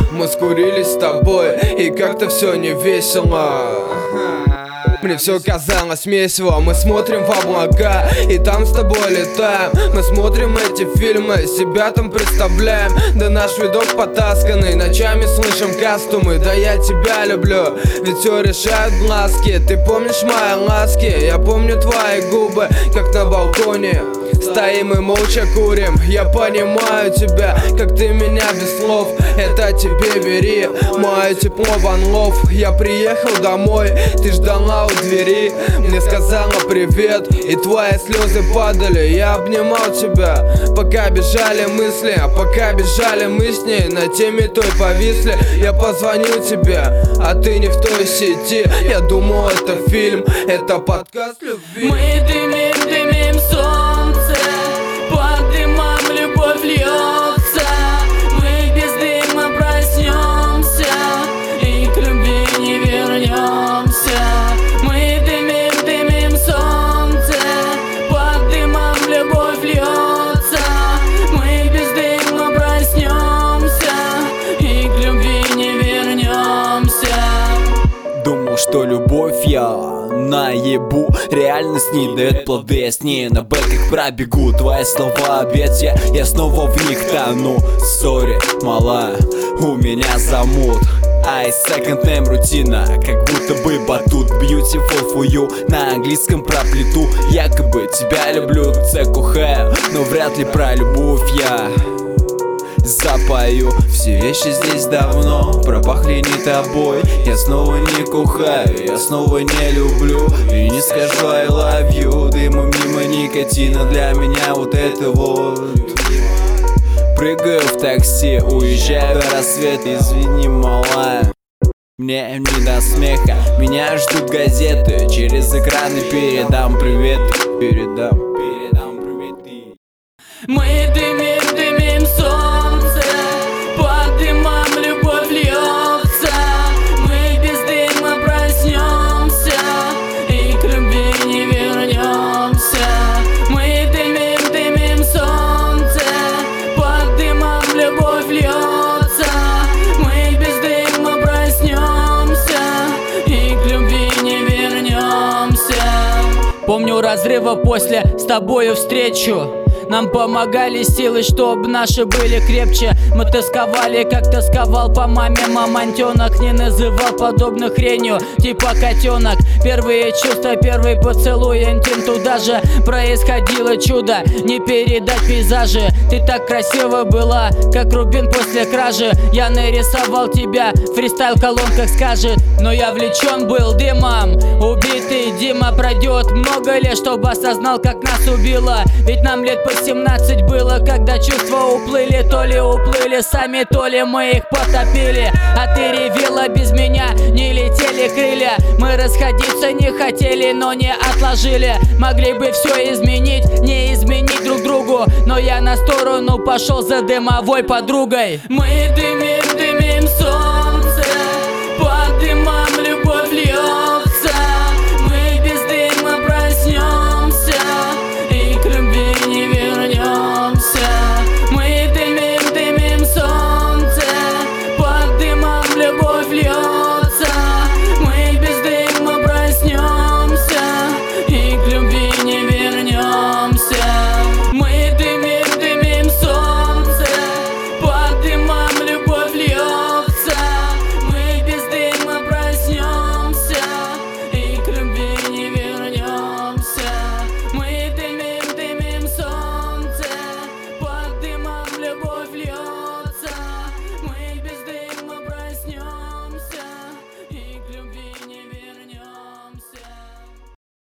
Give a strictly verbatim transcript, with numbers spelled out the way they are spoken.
Мы скурились с тобой, и как-то все не весело. Мне все казалось месиво. Мы смотрим в облака, и там с тобой летаем. Мы смотрим эти фильмы, себя там представляем. Да наш видок потасканный, ночами слышим кастомы. Да я тебя люблю, ведь все решают глазки. Ты помнишь мои ласки, я помню твои губы, как на балконе. Стоим и молча курим. Я понимаю тебя, как ты меня без слов. Это тебе бери, мое тепло one love. Я приехал домой, ты ждала у двери. Мне сказала привет, и твои слезы падали. Я обнимал тебя, пока бежали мысли. А пока бежали мы с ней, на теме той повисли. Я позвонил тебе, а ты не в той сети. Я думал, это фильм, это подкаст любви. Мы дымим, дымим солнце, под дымом любовь льется. Мы без дыма проснемся и к любви не вернемся. Мы дымим, дымим солнце, под дымом любовь льется. Мы без дыма проснемся и к любви не вернемся. Думал, что любовь я наебу, реальность не дает плоды. Я с ней на бэках пробегу, твои слова обед, я, я снова в них тону. Сори, малая, у меня замут. I second name рутина, как будто бы батут. Beautiful for you, на английском про плиту. Якобы тебя люблю, цекухаю, но вряд ли про любовь я запою. Все вещи здесь давно пропахли не тобой. Я снова не кухаю, я снова не люблю и не скажу I love you. Дыма мимо никотина, для меня вот это вот. Прыгаю в такси, уезжаю на рассвет. Извини, малая, мне не до смеха. Меня ждут газеты, через экраны передам привет. Передам, передам привет. Мы дымим, дымим солнце, под дымом любовь льется. Мы без дыма проснемся и к любви не вернемся. Мы дымим, дымим солнце, под дымом любовь льется. Мы без дыма проснемся и к любви не вернемся. Помню разрыва после с тобою встречу. Нам помогали силы, чтоб наши были крепче. Мы тосковали, как тосковал по маме мамонтенок. Не называл подобных хренью, типа котенок. Первые чувства, первый поцелуй, интим. Туда же происходило чудо, не передать пейзажи. Ты так красиво была, как рубин после кражи. Я нарисовал тебя, фристайл в колонках скажет. Но я влечен был дымом. Убитый Дима, пройдет много лет, чтобы осознал, как нас убило. Ведь нам лет по семнадцать было, когда чувства уплыли. То ли уплыли сами, то ли мы их потопили. А ты ревела без меня, не летели крылья. Мы расходиться не хотели, но не отложили. Могли бы все изменить, не изменить друг другу. Но я на сторону пошел за дымовой подругой. Мы дымим, дымим солнце, под дымом любовь льется. Мы без дыма проснемся и к любви не вернемся. Мы дымим, дымим солнце, под дымом любовь льется. Мы без дыма проснемся и к любви не вернемся. Мы дымим, дымим солнце, под дымом любовь льется. Мы без дыма проснемся и к любви не вернемся. Мы дымим, дымим солнце, под дымом любовь льется.